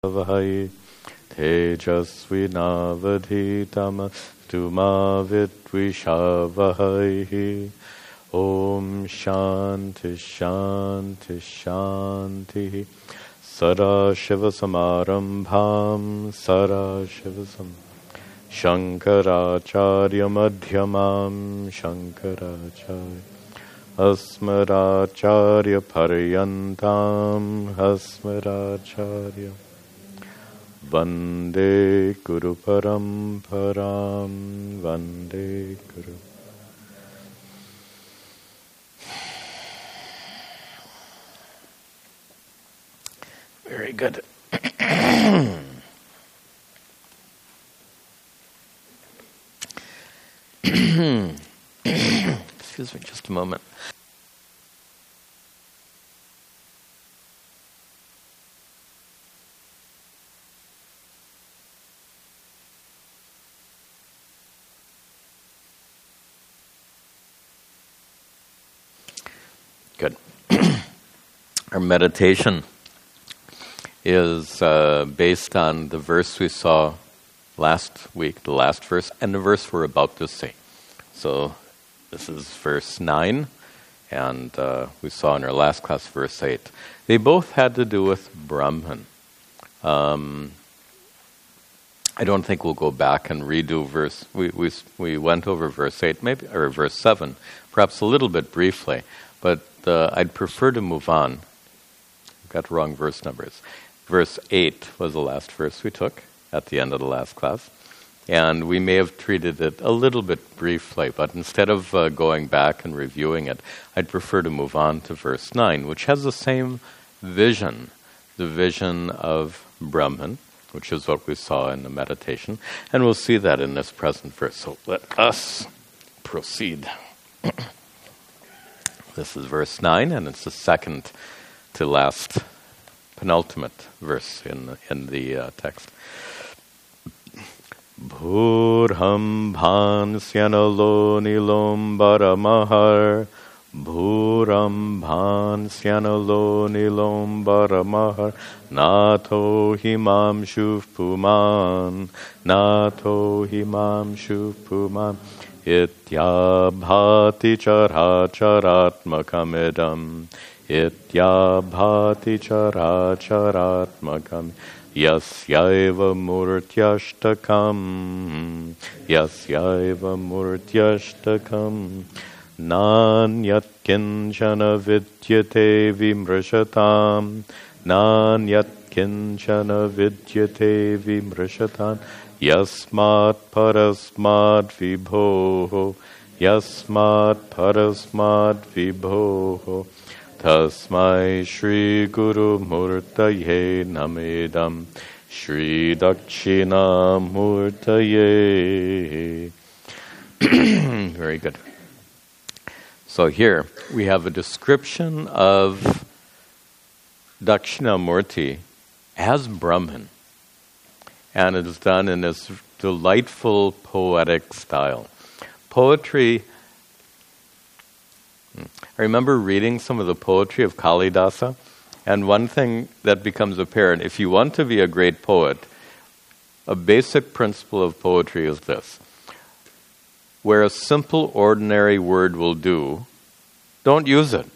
Vahai Tejasvinavadhitamastu ma vidvishavahai. Om Shanti Shanti Shanti. Sadashivasamarambham Sadashivasamarambham Shankaracharya Madhyamam Shankaracharya Asmaracharya Paryantam Asmaracharya Vande Guru Paramparam Vande Guru. Very good. Excuse me just a moment. Good. Our meditation is based on the verse we saw last week, the last verse, and the verse we're about to see. So this is verse 9, and we saw in our last class verse 8. They both had to do with Brahman. I don't think we'll go back and redo verse. We went over verse 8, maybe, or verse 7, perhaps a little bit briefly, but I'd prefer to move on. I've got the wrong verse numbers. Verse 8 was the last verse we took at the end of the last class. And we may have treated it a little bit briefly, but instead of going back and reviewing it, I'd prefer to move on to verse 9, which has the same vision, the vision of Brahman, which is what we saw in the meditation. And we'll see that in this present verse. So let us proceed. This is verse 9, and it's the second to last penultimate verse in the text. Bhurham bhansyanalo nilom baramahar. Bhuram bhansyanalo nilom baramahar. Nato himam shuvpuman. Nato himam shuvpuman. Ityabhati characharatmakamidam. Ityabhati characharatmakam. Yasyaiva murtyashtakam. Yasyaiva murtyashtakam. Nanyat kinchana vidyate vimrishatam. Nanyat kinchana vidyate vimrishatam. Yasmat parasmat vibhoho. Yasmat parasmat vibhoho. Tasmai Shri Guru Murtaye Namedam Shri Dakshina Murtaye. Very good. So here we have a description of Dakshinamurti as Brahman. And it is done in this delightful poetic style. Poetry. I remember reading some of the poetry of Kalidasa, and one thing that becomes apparent, if you want to be a great poet, a basic principle of poetry is this. Where a simple, ordinary word will do, don't use it.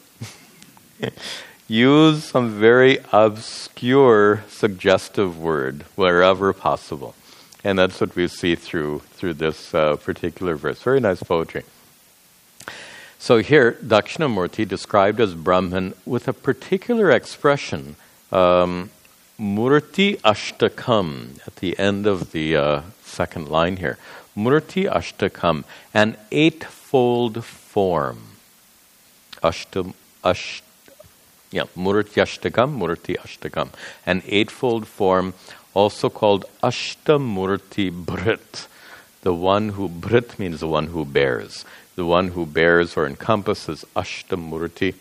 Use some very obscure, suggestive word wherever possible. And that's what we see through this particular verse. Very nice poetry. So here, Dakshinamurti described as Brahman with a particular expression, Murti Ashtakam, at the end of the second line here. Murti Ashtakam, an eightfold form. Murti Ashtakam, an eightfold form, also called Ashtamurti Bhrit. The one who, Bhrit means the one who bears. The one who bears or encompasses Ashtamurti,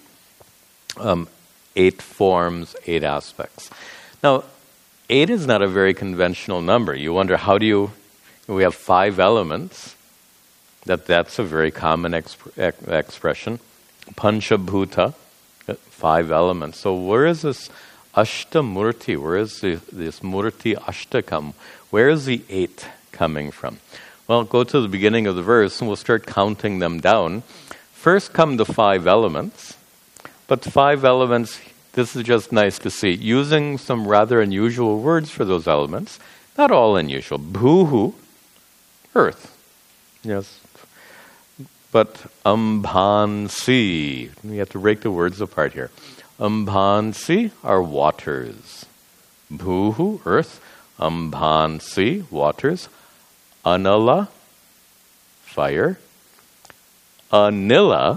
8 forms, 8 aspects. Now, 8 is not a very conventional number. You wonder, we have 5 elements, that's a very common expression. Panchabhuta, 5 elements. So where is this Ashtamurti, where is this Murti Ashta come? Where is the 8 coming from? Well, go to the beginning of the verse and we'll start counting them down. First come the 5 elements, but 5 elements, this is just nice to see, using some rather unusual words for those elements. Not all unusual. Bhuhu, earth. Yes. But ambhansi, we have to break the words apart here. Ambhansi are waters. Bhuhu, earth. Ambhansi, waters. Anala, fire. Anila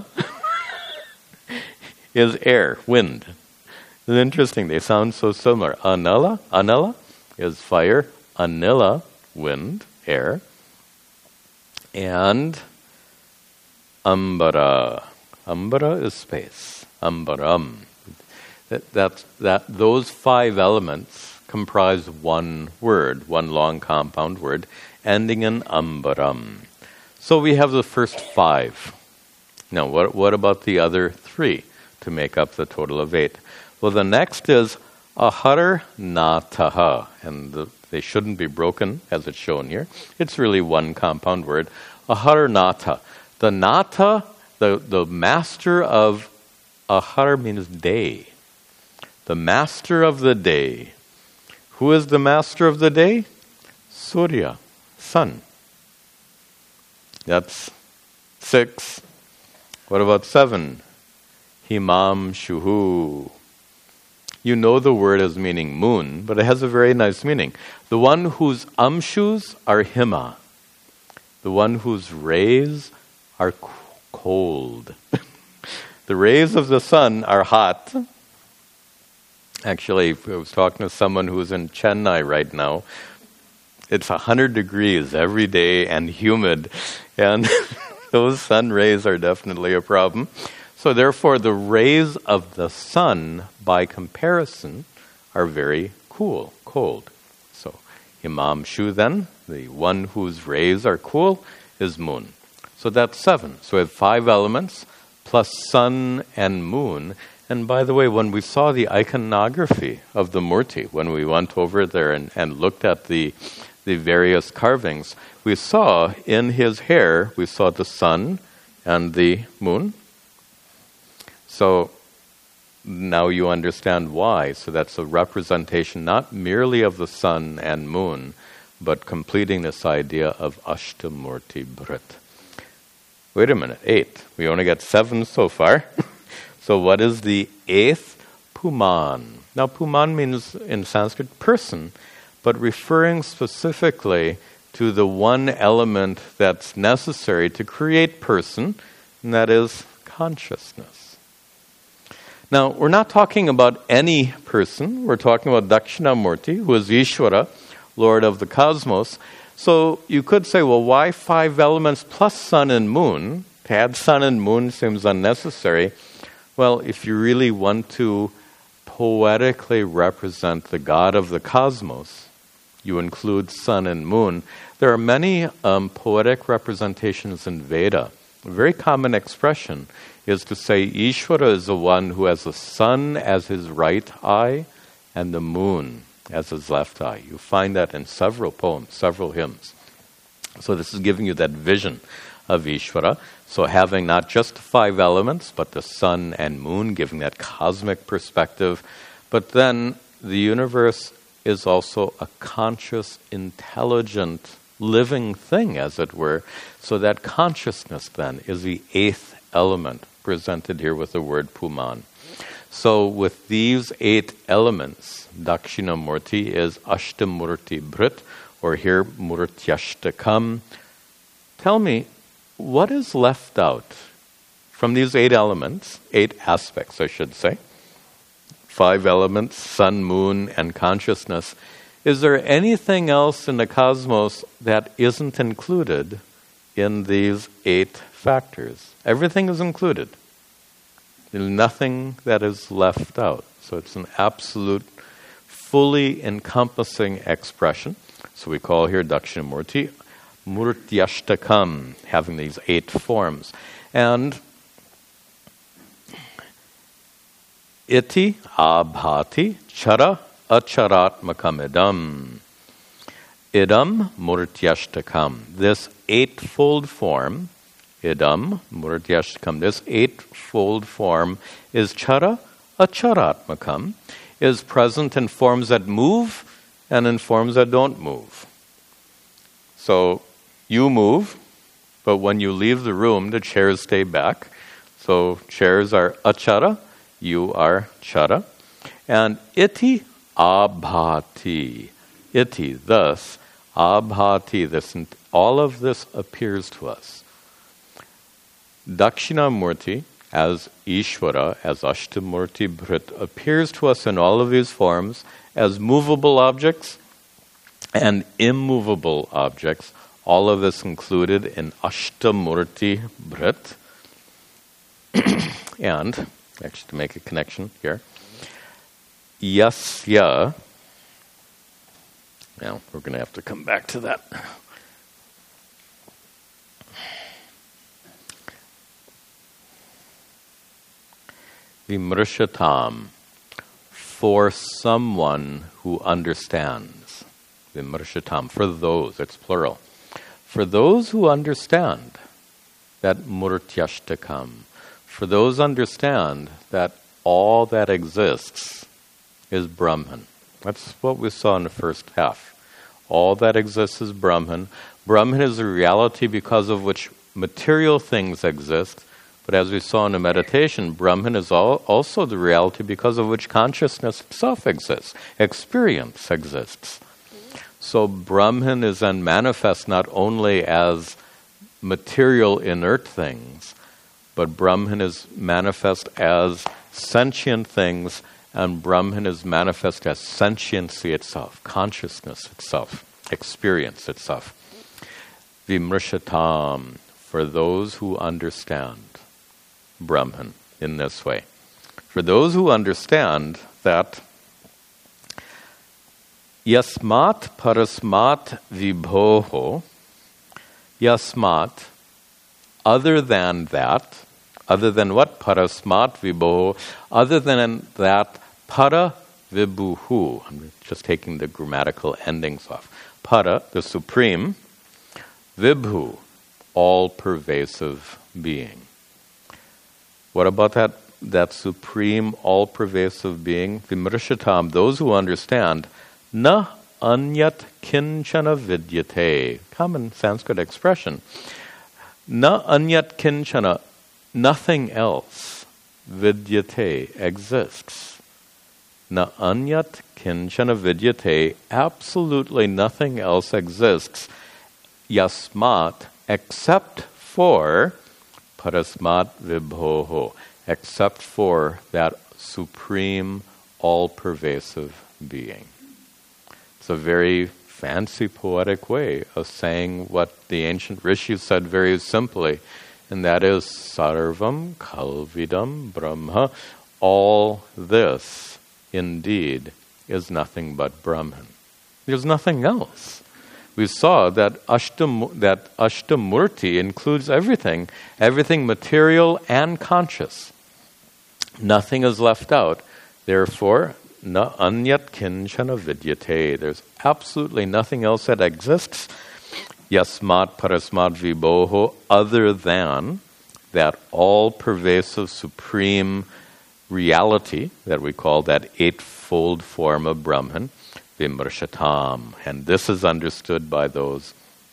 is air, wind. It's interesting, they sound so similar. Anala is fire. Anila, wind, air. And ambara. Ambara is space. Ambaram. Those 5 elements comprise one word, one long compound word, ending in ambaram. So we have the first 5. Now, what about the other 3 to make up the total of 8? Well, the next is ahar nataha, and they shouldn't be broken as it's shown here. It's really one compound word. Ahar nata. The nata, the master of ahar means day. The master of the day. Who is the master of the day? Surya, sun. That's 6. What about 7? Himam shuhu. You know the word as meaning moon, but it has a very nice meaning. The one whose amshus are hima. The one whose rays are cold. The rays of the sun are hot. Actually, I was talking to someone who's in Chennai right now. It's 100 degrees every day and humid, and those sun rays are definitely a problem. So therefore, the rays of the sun, by comparison, are very cold. So Himam Shu then, the one whose rays are cool, is moon. So that's 7. So we have 5 elements, plus sun and moon. And by the way, when we saw the iconography of the Murti, when we went over there and looked at the various carvings, we saw in his hair, we saw the sun and the moon. So now you understand why. So that's a representation not merely of the sun and moon, but completing this idea of Ashtamurti Brit. Wait a minute, 8. We only got 7 so far. So what is the 8th? Puman. Now Puman means in Sanskrit person, but referring specifically to the one element that's necessary to create person, and that is consciousness. Now, we're not talking about any person. We're talking about Dakshinamurti, who is Ishvara, Lord of the cosmos. So you could say, well, why 5 elements plus sun and moon? To add sun and moon seems unnecessary. Well, if you really want to poetically represent the God of the cosmos, you include sun and moon. There are many poetic representations in Veda. A very common expression is to say Ishvara is the one who has the sun as his right eye and the moon as his left eye. You find that in several poems, several hymns. So this is giving you that vision of Ishvara. So having not just 5 elements, but the sun and moon, giving that cosmic perspective. But then the universe is also a conscious, intelligent, living thing, as it were. So that consciousness then is the 8th element presented here with the word Puman. So with these 8 elements, Dakshinamurti is Ashtamurti Brit, or here Murtyashtakam. Tell me, what is left out from these 8 elements, 8 aspects, I should say? 5 elements, sun, moon, and consciousness. Is there anything else in the cosmos that isn't included in these 8 factors? Everything is included. There's nothing that is left out. So it's an absolute, fully encompassing expression. So we call here Dakshinamurti Murtyashtakam, having these 8 forms. And iti abhati chara acharatmakam idam. Idam murtyashtakam. This eightfold form, idam murtyashtakam, this eightfold form is chara acharatmakam, is present in forms that move and in forms that don't move. So you move, but when you leave the room, the chairs stay back. So chairs are achara, you are chara. And iti abhati. Iti, thus, abhati, this, all of this appears to us. Dakshinamurti, as Ishvara, as Ashtamurti Bhrit, appears to us in all of these forms as movable objects and immovable objects. All of this included in Ashtamurti Bhrit. And, actually to make a connection here, yasya, now we're going to have to come back to that. Vimrshatam, for someone who understands. Vimrshatam, for those, it's plural. For those who understand that murtyashtakam, for those understand that all that exists is Brahman. That's what we saw in the first half. All that exists is Brahman. Brahman is a reality because of which material things exist. But as we saw in the meditation, Brahman is also the reality because of which consciousness itself exists. Experience exists. So Brahman is then manifest not only as material inert things, but Brahman is manifest as sentient things, and Brahman is manifest as sentiency itself, consciousness itself, experience itself. Vimrshatam, for those who understand Brahman in this way. For those who understand that yasmat parasmat vibhoho, yasmat, other than that, other than what? Parasmat vibhoho, other than that, para vibhuhu. I'm just taking the grammatical endings off. Para, the supreme, vibhu, all-pervasive being. What about that supreme, all-pervasive being? Vimrshatam, those who understand, na anyat kinchana vidyate. Common Sanskrit expression. Na anyat kinchana, nothing else, vidyate, exists. Na anyat kinchana vidyate, absolutely nothing else exists. Yasmat, except for parasmat vibhoho, except for that supreme, all-pervasive being. It's a very fancy, poetic way of saying what the ancient rishis said very simply, and that is sarvam kalvidam brahma. All this, indeed, is nothing but Brahman. There's nothing else. We saw that Ashtamurti includes everything material and conscious. Nothing is left out. Therefore, na anyat kinchana vidyate. There's absolutely nothing else that exists. Yasmat parasmat vibhoho, other than that all-pervasive supreme reality that we call that eightfold form of Brahman. Vimrshatam, and this is understood by those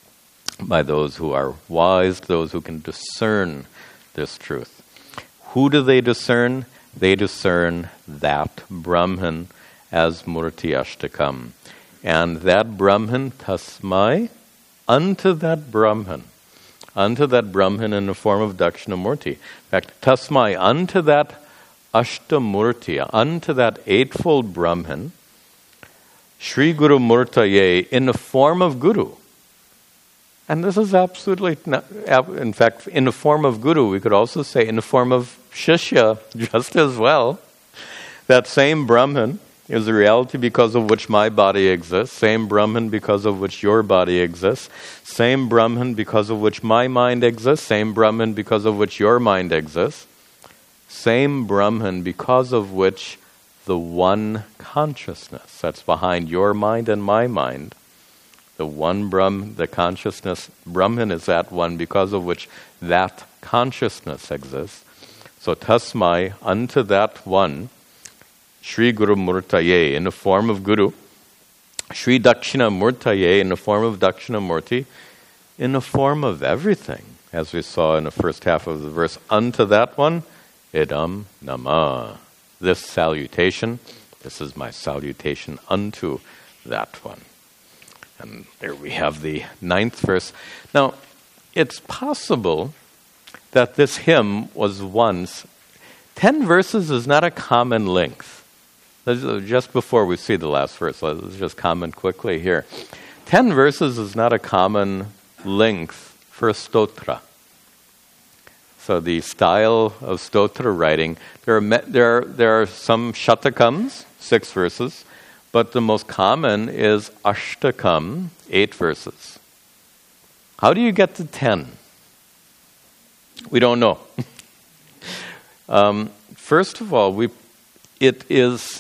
who are wise, those who can discern this truth. Who do they discern? They discern that Brahman as Murtyashtakam. And that Brahman, tasmai, unto that Brahman in the form of Dakshinamurti. In fact, tasmai, unto that Ashtamurti, unto that eightfold Brahman, Shri Guru Murtaye, in the form of Guru. And this is absolutely, in fact, in the form of Guru, we could also say in the form of Shishya, just as well. That same Brahman is the reality because of which my body exists, same Brahman because of which your body exists, same Brahman because of which my mind exists, same Brahman because of which your mind exists. same Brahman because of which the one consciousness that's behind your mind and my mind, the one Brahm, the consciousness, Brahman is that one because of which that consciousness exists. So tasmai, unto that one, Sri Guru Murtaye, in the form of Guru, Sri Dakshina Murtaye, in the form of Dakshinamurti, in the form of everything, as we saw in the first half of the verse, unto that one, idam nama. This salutation, this is my salutation unto that one. And there we have the 9th verse. Now, it's possible that this hymn was once, 10 verses is not a common length. Just before we see the last verse, let's just comment quickly here. 10 verses is not a common length for a stotra. So the style of stotra writing, there are some shatakams, 6 verses, but the most common is ashtakam, 8 verses. How do you get to 10? We don't know. First of all, it is,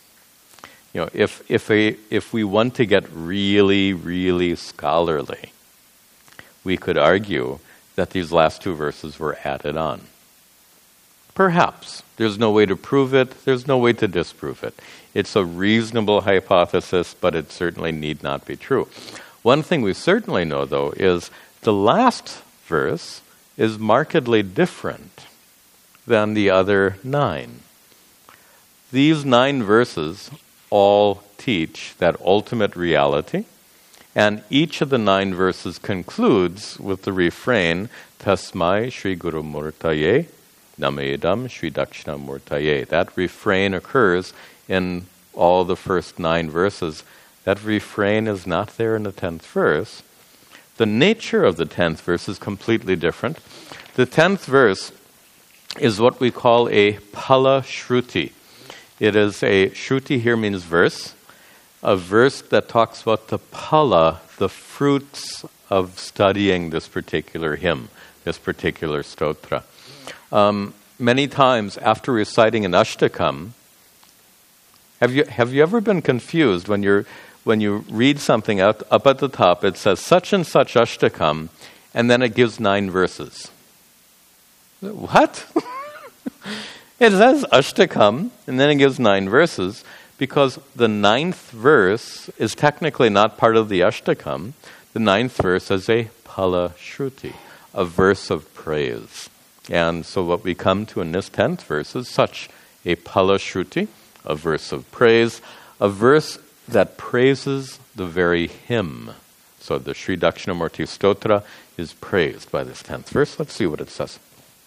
if we want to get really, really scholarly, we could argue that these last 2 verses were added on. Perhaps. There's no way to prove it. There's no way to disprove it. It's a reasonable hypothesis, but it certainly need not be true. One thing we certainly know, though, is the last verse is markedly different than the other 9. These 9 verses all teach that ultimate reality, and each of the 9 verses concludes with the refrain, Tasmai Sri Guru Murtaye, Namayedam Sri Dakshinamurtaye. That refrain occurs in all the first 9 verses. That refrain is not there in the 10th verse. The nature of the 10th verse is completely different. The 10th verse is what we call a pala shruti. It is a shruti here means verse, a verse that talks about the pala, the fruits of studying this particular hymn, this particular stotra. Many times after reciting an ashtakam, have you ever been confused when you read something up at the top? It says such and such ashtakam, and then it gives 9 verses. What? It says ashtakam, and then it gives 9 verses, because the 9th verse is technically not part of the ashtakam. The 9th verse is a pala shruti, a verse of praise. And so what we come to in this 10th verse is such a pala shruti, a verse of praise, a verse that praises the very hymn. So the Sri Dakshinamurti Stotra is praised by this 10th verse. Let's see what it says.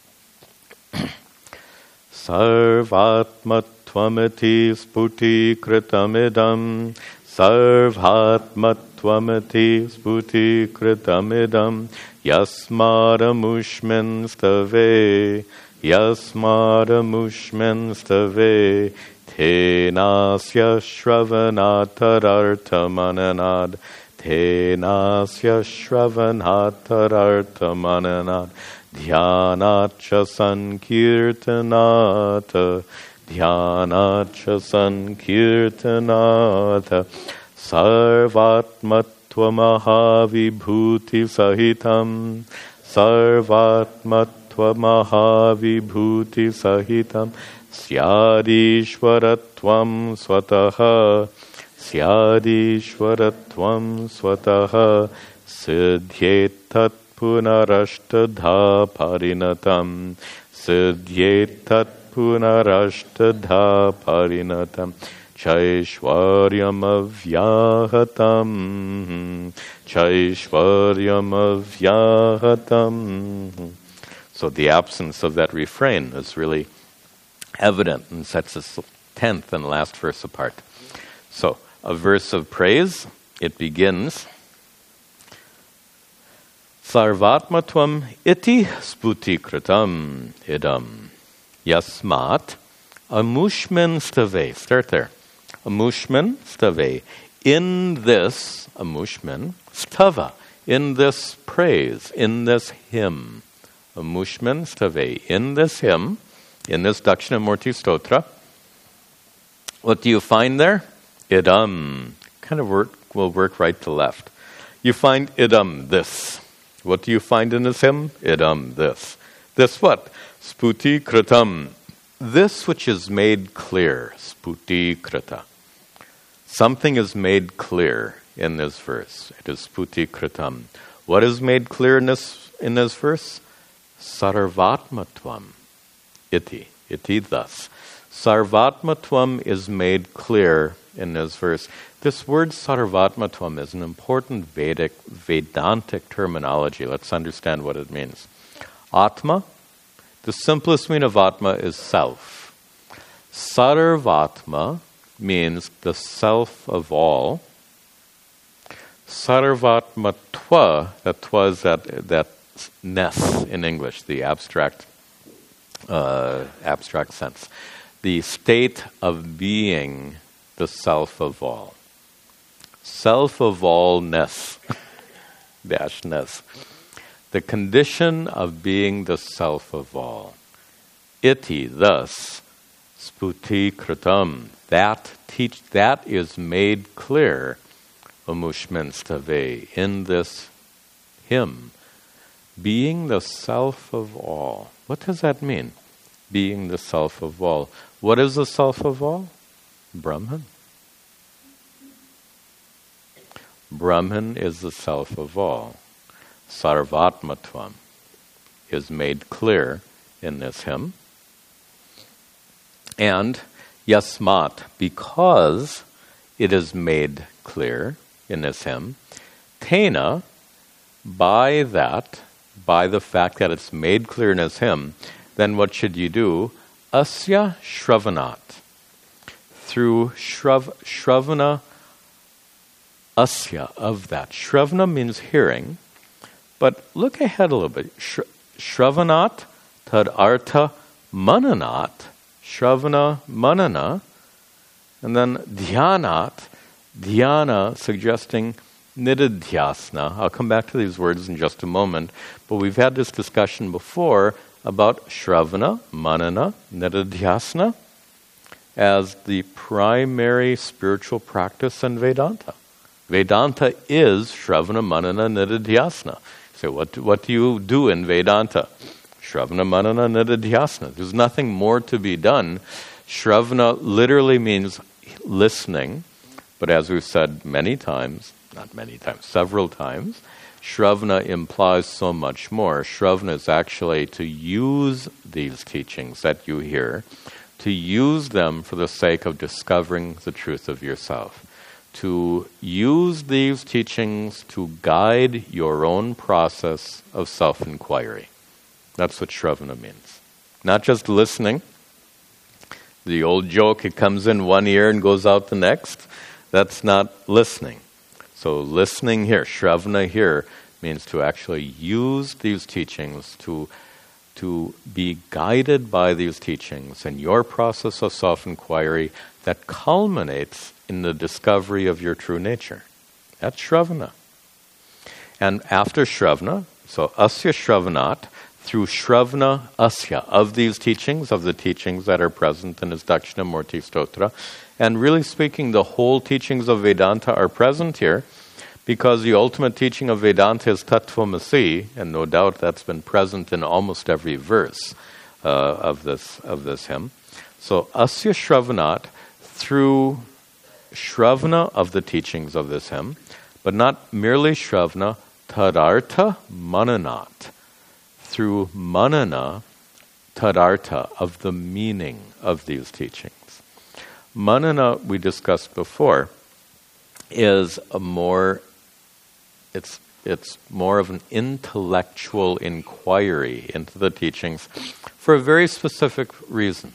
Sarvatmatvamati sputi kritamidam, Sarvatmatvamati sputi kritamidam, Yasmadamushmin stave, Yasmadamushmin stave, Tenasya shravanatarartamananad, Tenasya shravanatarartamananad, Dhyanacha sankirtanata, Dhyanacha sankirtanata, Sarvatmatvamahavibhuti sahitam, Sarvatmatvamahavibhuti sahitam, Syadishwaratvam swataha, Syadishwaratvam swataha, Siddhyetat punarashtadha parinatam, Siddhyetat punarashtadha parinatam, Chaishwaryam avyahatam, Chaishwaryam avyahatam. So the absence of that refrain is really evident and sets this 10th and last verse apart. So, a verse of praise, it begins, Sarvatmatvam iti sputi kritam idam yasmat amushmin stave. Start there. Amushmin stave. In this, amushmin, stava, in this praise, in this hymn. Amushmin stave. In this hymn, in this Dakshinamurti Stotra, what do you find there? Idam. Kind of will work right to left. You find idam, this. What do you find in this hymn? Idam, this. This what? Sputi kritam. This which is made clear. Sputi krita. Something is made clear in this verse. It is sputi kritam. What is made clear in this verse? Sarvatmatvam. Iti thus. Sarvatmatvam is made clear in this verse. This word sarvatmatvam is an important Vedantic terminology. Let's understand what it means. Atma, the simplest meaning of Atma is self. Sarvatma means the self of all. Sarvatmatva, that twa is that ness in English, the abstract sense. The state of being the self of all. Self of all-ness. Dash-ness. The condition of being the self of all. Iti, thus, sputi kritam. That is made clear, Umushmenstave, in this hymn. Being the self of all. What does that mean? Being the self of all. What is the self of all? Brahman. Brahman is the self of all. Sarvatmatvam is made clear in this hymn. And yasmat, because it is made clear in this hymn, tena, by the fact that it's made clear in this hymn, then what should you do? Asya shravanat. Through shravana, asya, of that. Shravana means hearing, but look ahead a little bit. Shravanat, tad artha mananat, shravana, manana, and then dhyanat, dhyana, suggesting nididhyasana. I'll come back to these words in just a moment, but we've had this discussion before about shravana, manana, nididhyasana as the primary spiritual practice in Vedanta. Vedanta is shravana, manana, nididhyasana. So what do you do in Vedanta? Shravana, manana, nididhyasana. There's nothing more to be done. Shravana literally means listening, but as we've said several times, Shravana implies so much more. Shravana is actually to use these teachings that you hear, to use them for the sake of discovering the truth of yourself. To use these teachings to guide your own process of self-inquiry. That's what Shravana means. Not just listening. The old joke, it comes in one ear and goes out the next. That's not listening. So listening here, Shravana here, means to actually use these teachings to be guided by these teachings in your process of self-inquiry that culminates in the discovery of your true nature. That's Shravana. And after Shravana, so Asya Shravanat, through Shravana Asya, of these teachings, of the teachings that are present in this Dakshinamurti Stotra, and really speaking, the whole teachings of Vedanta are present here, because the ultimate teaching of Vedanta is Tattvamasi, and no doubt that's been present in almost every verse of this hymn. So Asya Shravanat, through Shravana of the teachings of this hymn, but not merely Shravana, Tadartha Mananat, through Manana, Tadartha, of the meaning of these teachings. Manana, we discussed before, is it's more of an intellectual inquiry into the teachings for a very specific reason.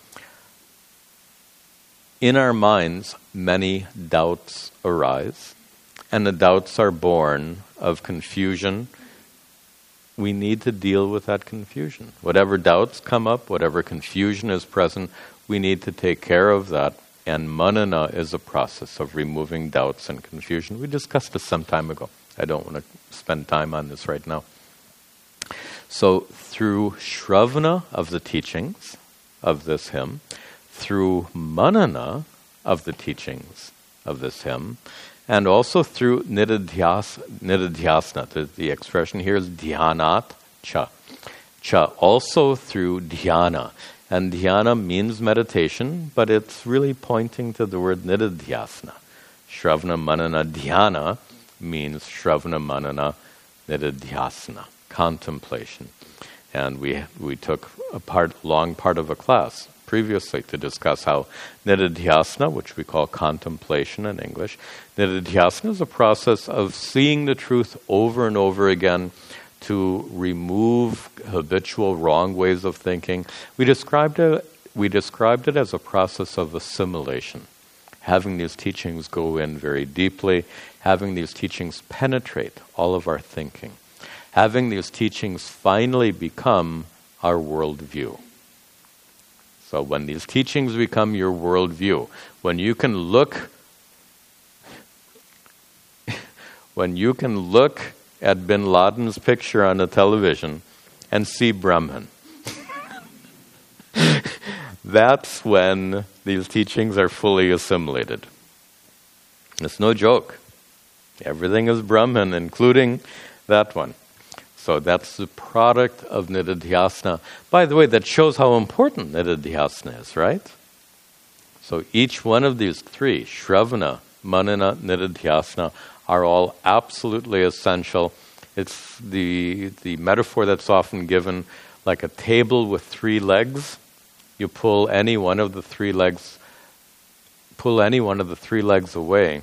In our minds, many doubts arise, and the doubts are born of confusion. We need to deal with that confusion. Whatever doubts come up, whatever confusion is present, we need to take care of that. And manana is a process of removing doubts and confusion. We discussed this some time ago. I don't want to spend time on this right now. So through Shravana of the teachings, of this hymn, through manana of the teachings of this hymn, and also through nididhyasana. The expression here is dhyanat cha. Cha, also through dhyana. And dhyana means meditation, but it's really pointing to the word nididhyasana. Shravana manana dhyana means shravana manana nididhyasana, contemplation. And we took a long part of a class previously to discuss how nididhyasana, which we call contemplation in English, nididhyasana is a process of seeing the truth over and over again to remove habitual wrong ways of thinking. We described it as a process of assimilation, having these teachings go in very deeply, having these teachings penetrate all of our thinking, having these teachings finally become our worldview. So when these teachings become your worldview, when you can look at bin Laden's picture on the television and see Brahman, that's when these teachings are fully assimilated. It's no joke. Everything is Brahman, including that one. So that's the product of nididhyasana. By the way, that shows how important nididhyasana is, right? So each one of these three, shravana, manana, nididhyasana, are all absolutely essential. It's the metaphor that's often given like a table with three legs. You pull any one of the three legs away.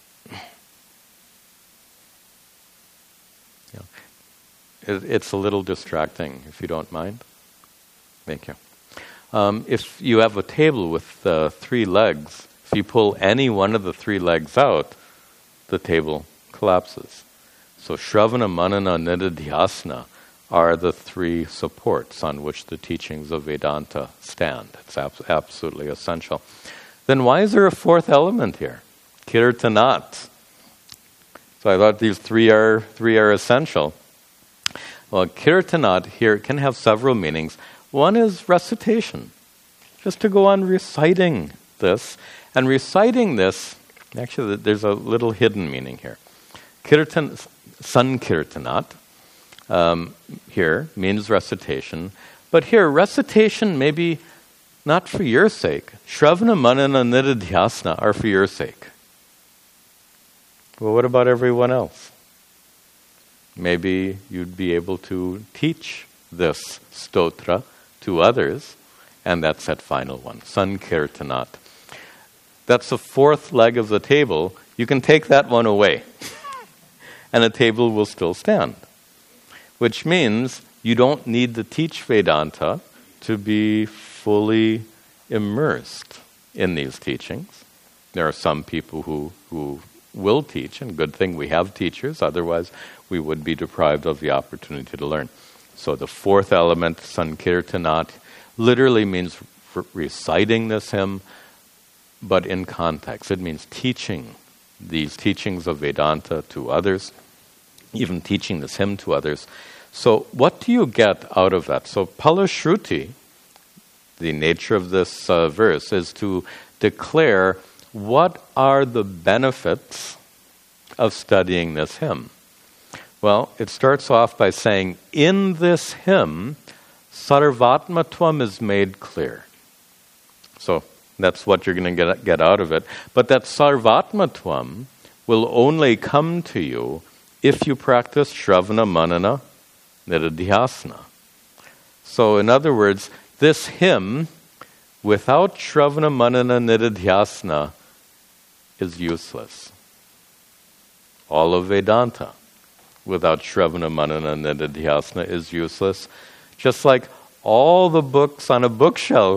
It's a little distracting, if you don't mind. Thank you. If you have a table with three legs, if you pull any one of the three legs out, the table collapses. So Shravana, Manana, Nididhyasana are the three supports on which the teachings of Vedanta stand. It's absolutely essential. Then why is there a fourth element here? Kirtanat. So I thought these three are essential. Well, kirtanat here can have several meanings. One is recitation, just to go on reciting this. And reciting this, actually there's a little hidden meaning here. Sankirtanat here means recitation, but here recitation may be not for your sake. Shravana, Manana, Nididhyasana are for your sake. Well, what about everyone else? Maybe you'd be able to teach this stotra to others, and that's that final one, Sankirtanat. That's the fourth leg of the table. You can take that one away, and the table will still stand. Which means you don't need to teach Vedanta to be fully immersed in these teachings. There are some people who will teach, and good thing we have teachers, otherwise we would be deprived of the opportunity to learn. So the fourth element, Sankirtanat, literally means reciting this hymn, but in context. It means teaching these teachings of Vedanta to others, even teaching this hymn to others. So what do you get out of that? So Palashruti, the nature of this verse, is to declare what are the benefits of studying this hymn. Well, it starts off by saying, in this hymn, sarvatmatvam is made clear. So that's what you're going to get out of it. But that sarvatmatvam will only come to you if you practice shravana, manana, nididhyasana. So in other words, this hymn, without shravana, manana, nididhyasana, is useless. All of Vedanta, without shravana, manana, nididhyasana, is useless. Just like all the books on a bookshelf,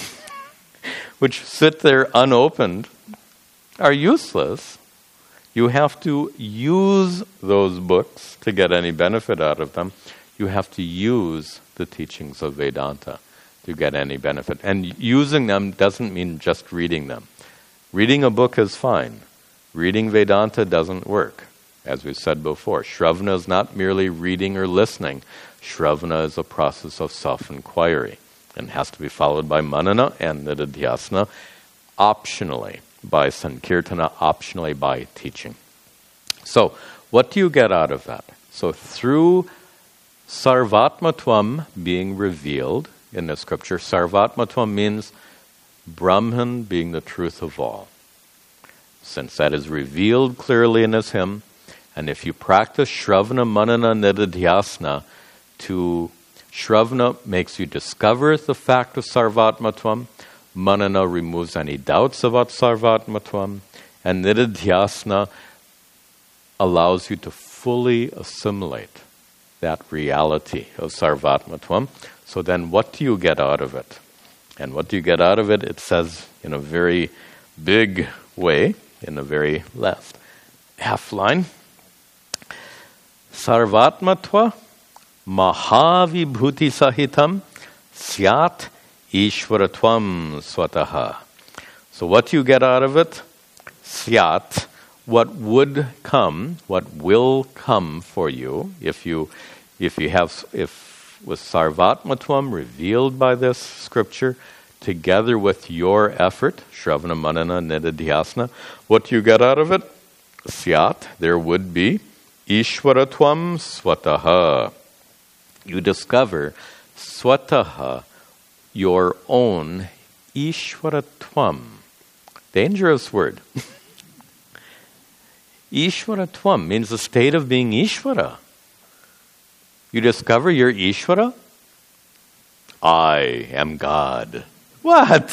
which sit there unopened, are useless. You have to use those books to get any benefit out of them. You have to use the teachings of Vedanta to get any benefit. And using them doesn't mean just reading them. Reading a book is fine. Reading Vedanta doesn't work. As we said before, Shravana is not merely reading or listening. Shravana is a process of self-inquiry. and has to be followed by manana and nididhyasana, optionally by sankirtana, optionally by teaching. So, what do you get out of that? So, through sarvatmatvam being revealed in the scripture, sarvatmatvam means Brahman being the truth of all. Since that is revealed clearly in this hymn, and if you practice Shravana, Manana, Nididhyasana, Shravana makes you discover the fact of Sarvatmatvam, Manana removes any doubts about Sarvatmatvam, and Nididhyasana allows you to fully assimilate that reality of Sarvatmatvam. So then what do you get out of it? And what do you get out of it? It says in a very big way, in the very last half line, Sarvatmatva mahavibhuti sahitam syat ishvaratvam swataha. So what do you get out of it? Syat, what would come, what will come for you if with Sarvatmatvam revealed by this scripture, together with your effort, Shravana, Manana, Nididhyasana, what do you get out of it? Syat, there would be Ishvaratvam swataha. You discover swataha, your own Ishvaratvam. Dangerous word. Ishvaratvam means the state of being Ishvara. You discover you're Ishvara? I am God. What?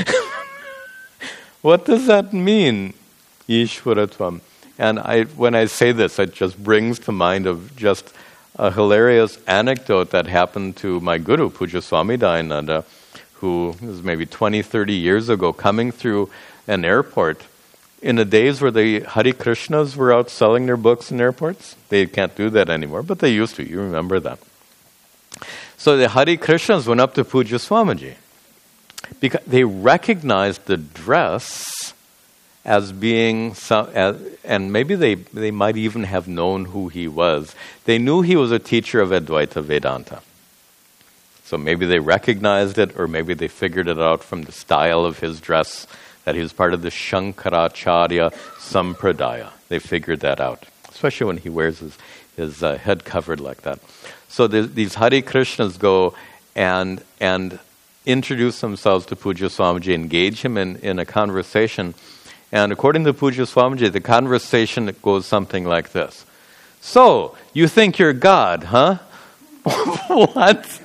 What does that mean? Ishvaratvam. And when I say this, it just brings to mind of just a hilarious anecdote that happened to my guru, Pujya Swami Dayananda, who was maybe 20, 30 years ago, coming through an airport in the days where the Hare Krishnas were out selling their books in airports. They can't do that anymore, but they used to. You remember that. So the Hare Krishnas went up to Pujya Swamiji because they recognized the dress as being, and maybe they might even have known who he was. They knew he was a teacher of Advaita Vedanta. So maybe they recognized it, or maybe they figured it out from the style of his dress, that he was part of the Shankaracharya Sampradaya. They figured that out, especially when he wears his head covered like that. So these Hare Krishnas go and introduce themselves to Pujya Swamiji, engage him in a conversation. And according to Pujya Swamiji, the conversation goes something like this. So, you think you're God, huh? What?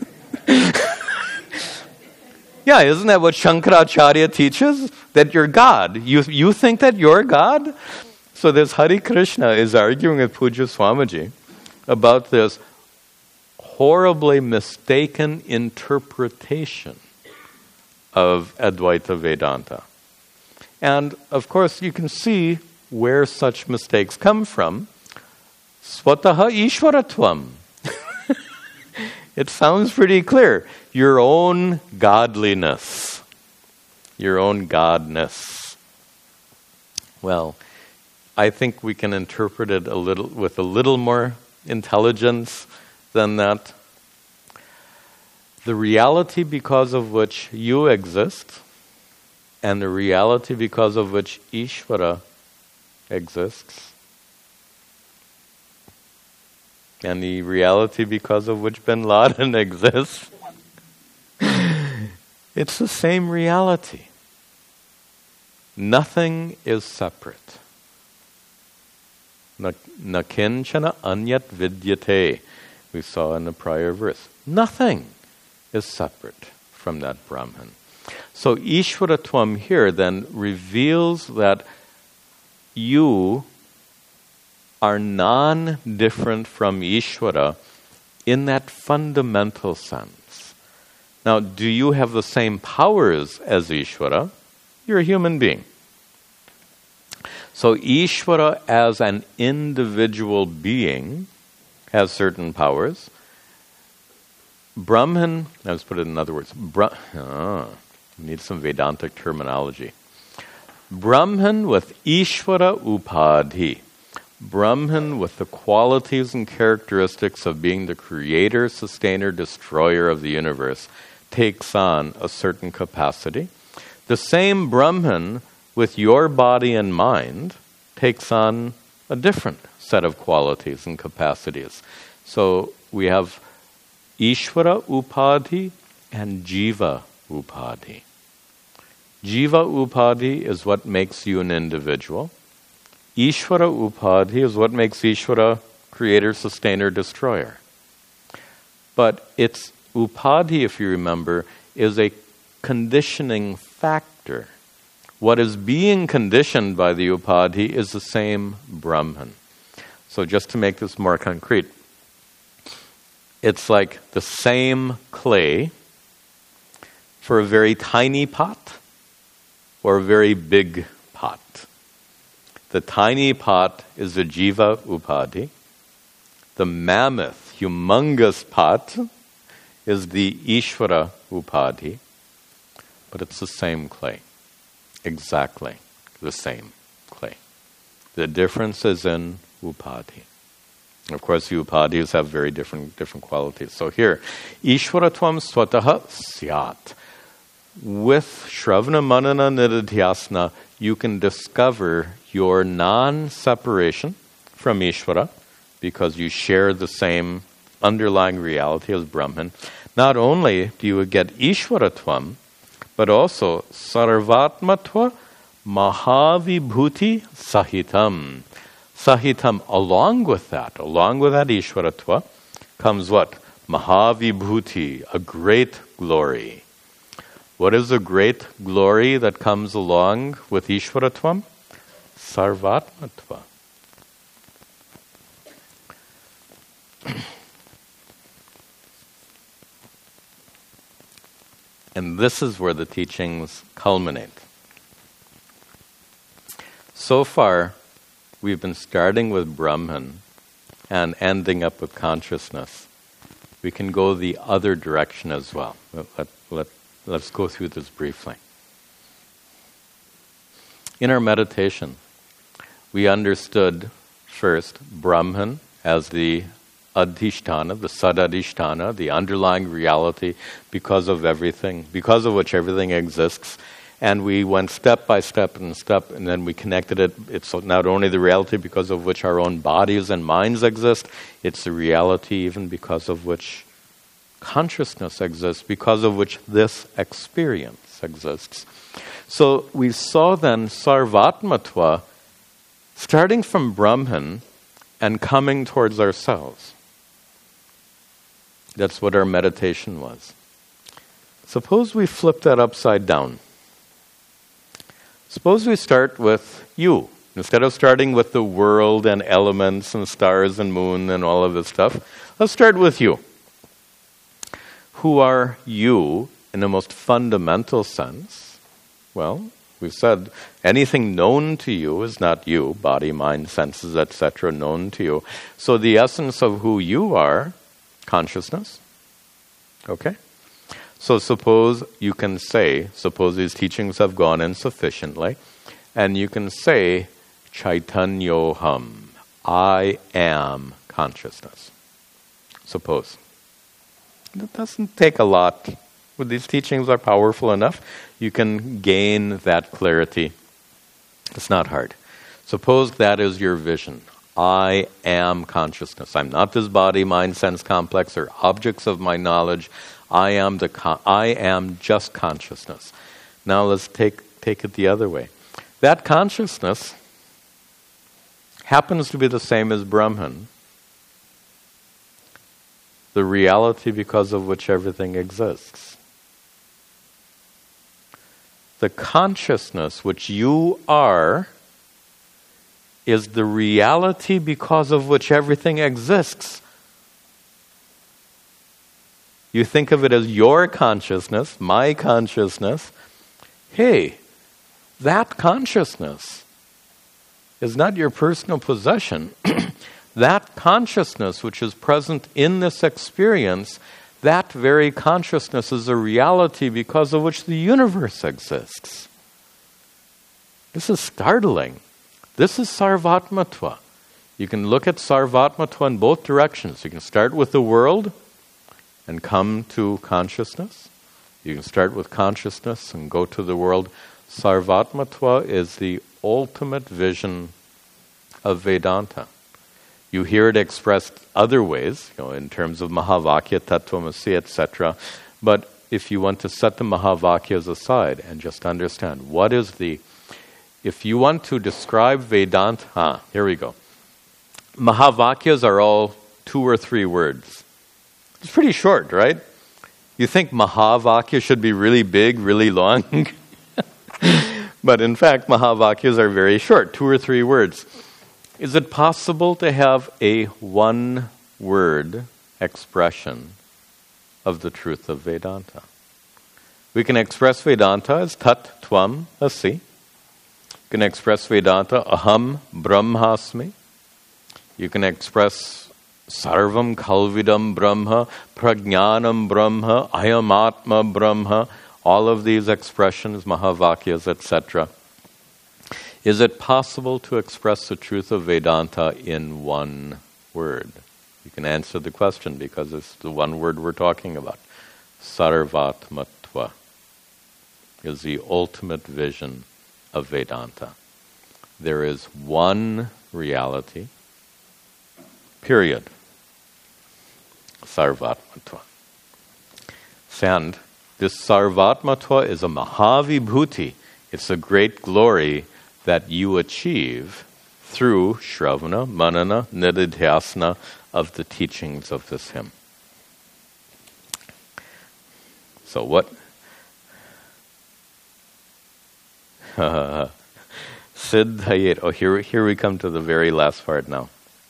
Yeah, isn't that what Shankaracharya teaches? That you're God. You think that you're God? So this Hare Krishna is arguing with Pujya Swamiji about this horribly mistaken interpretation of Advaita Vedanta. And of course, you can see where such mistakes come from. Swataha Ishvaratvam. It sounds pretty clear. Your own godliness. Your own godness. Well, I think we can interpret it with a little more intelligence than that. The reality because of which you exist, and the reality because of which Ishvara exists, and the reality because of which Bin Laden exists, it's the same reality. Nothing is separate. Na kinchana anyat vidyate, we saw in the prior verse. Nothing is separate from that Brahman. So Ishvaratvam here then reveals that you are non-different from Ishvara in that fundamental sense. Now, do you have the same powers as Ishvara? You're a human being. So Ishvara as an individual being has certain powers. Brahman, let's put it in other words. Need some Vedantic terminology. Brahman with Ishvara Upadhi. Brahman with the qualities and characteristics of being the creator, sustainer, destroyer of the universe, takes on a certain capacity. The same Brahman with your body and mind takes on a different set of qualities and capacities. So we have Ishvara Upadhi and Jiva Upadhi. Jiva Upadhi is what makes you an individual. Ishvara Upadhi is what makes Ishvara creator, sustainer, destroyer. But it's Upadhi, if you remember, is a conditioning factor. What is being conditioned by the Upadhi is the same Brahman. So just to make this more concrete, it's like the same clay for a very tiny pot or a very big pot. The tiny pot is the Jiva Upadhi. The mammoth, humongous pot is the Ishvara Upadhi. But it's the same clay. Exactly the same clay. The difference is in Upadhi. Of course, the Upadhis have very different qualities. So here, Ishvaratvam Swataha Syat. With Shravana Manana Nididhyasana, you can discover your non-separation from Ishvara because you share the same underlying reality as Brahman. Not only do you get Ishvaratvam, but also Sarvatmatva Mahavibhuti Sahitam. Sahitam, along with that Ishvaratva, comes what? Mahavibhuti, a great glory. What is a great glory that comes along with Ishvaratvam? Sarvatmatva. And this is where the teachings culminate. So far, we've been starting with Brahman and ending up with consciousness. We can go the other direction as well. Let's go through this briefly. In our meditation, we understood first Brahman as the adhisthana, the sadadhisthana, the underlying reality because of everything, because of which everything exists. And we went step by step, and then we connected it. It's not only the reality because of which our own bodies and minds exist, it's the reality even because of which consciousness exists, because of which this experience exists. So we saw then Sarvatmatva starting from Brahman and coming towards ourselves. That's what our meditation was. Suppose we flip that upside down. Suppose we start with you. Instead of starting with the world and elements and stars and moon and all of this stuff, let's start with you. Who are you in the most fundamental sense? Well, we've said anything known to you is not you, body, mind, senses, etc., known to you. So the essence of who you are, consciousness. Okay? So suppose you can say, suppose these teachings have gone in sufficiently, and you can say, Chaitanyoham, I am consciousness. Suppose. It doesn't take a lot. These teachings are powerful enough. You can gain that clarity. It's not hard. Suppose that is your vision. I am consciousness. I'm not this body, mind, sense complex or objects of my knowledge. I am just consciousness. Now let's take it the other way. That consciousness happens to be the same as Brahman, the reality because of which everything exists. The consciousness which you are is the reality because of which everything exists. You think of it as your consciousness, my consciousness. Hey, that consciousness is not your personal possession. That consciousness which is present in this experience, that very consciousness is a reality because of which the universe exists. This is startling. This is Sarvatmatva. You can look at Sarvatmatva in both directions. You can start with the world and come to consciousness, You can start with consciousness and go to the world. Sarvatmatva is the ultimate vision of Vedanta. You hear it expressed other ways, in terms of Mahavakya, Tattvamasi, etc. But if you want to set the Mahavakyas aside and just understand what is if you want to describe Vedanta, here we go. Mahavakyas are all 2 or 3 words. It's pretty short, right? You think Mahavakya should be really big, really long? But in fact, Mahavakyas are very short, 2 or 3 words. Is it possible to have a 1-word expression of the truth of Vedanta? We can express Vedanta as Tat Tvam Asi. You can express Vedanta Aham Brahmasmi. You can express Sarvam Kalvidam Brahma, Prajnanam Brahma, Ayamatma Brahma, all of these expressions, Mahavakyas, etc. Is it possible to express the truth of Vedanta in 1 word? You can answer the question because it's the 1 word we're talking about. Sarvatmatva is the ultimate vision of Vedanta. There is 1 reality, period. Sarvatmatva. And this Sarvatmatva is a Mahavibhuti. It's a great glory that you achieve through Shravana, Manana, Nididhyasana of the teachings of this hymn. So what? Siddhayet. Oh, here we come to the very last part now.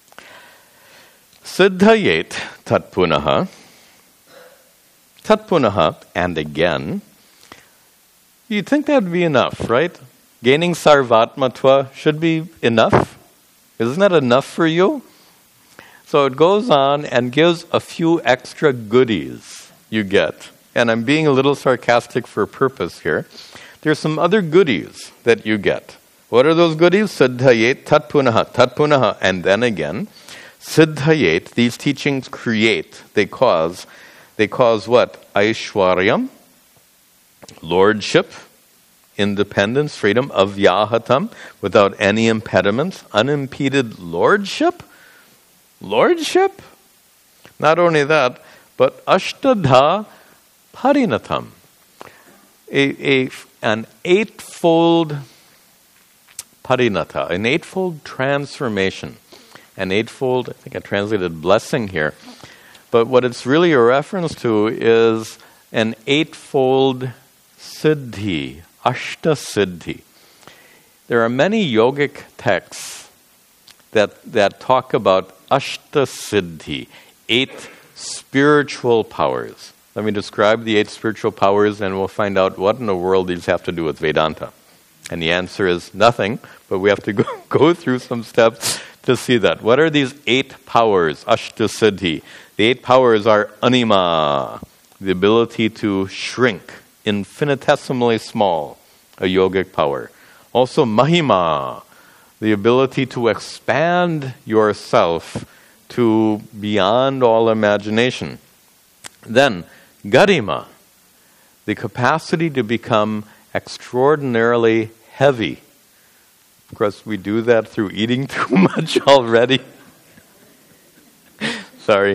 Siddhayet tatpunaha. Tatpunaha, and again. You'd think that would be enough, right? Gaining Sarvatmatva should be enough. Isn't that enough for you? So it goes on and gives a few extra goodies you get. And I'm being a little sarcastic for purpose here. There's some other goodies that you get. What are those goodies? Siddhayet tatpunaha, tatpunaha, and then again. Siddhayet, these teachings create, they cause what? Aishwaryam, lordship, independence, freedom, avyahatam, without any impediments, unimpeded lordship. Lordship? Not only that, but ashtadha parinatam, an 8-fold parinata, an 8-fold transformation, an 8-fold, I think I translated blessing here, but what it's really a reference to is an 8-fold siddhi, ashta siddhi. There are many yogic texts that talk about ashta siddhi, 8 spiritual powers. Let me describe the 8 spiritual powers and we'll find out what in the world these have to do with Vedanta. And the answer is nothing, but we have to go through some steps to see that. What are these 8 powers, ashta siddhi? The 8 powers are anima, the ability to shrink, infinitesimally small, a yogic power. Also mahima, the ability to expand yourself to beyond all imagination. Then garima, the capacity to become extraordinarily heavy. Of course, we do that through eating too much already. Sorry.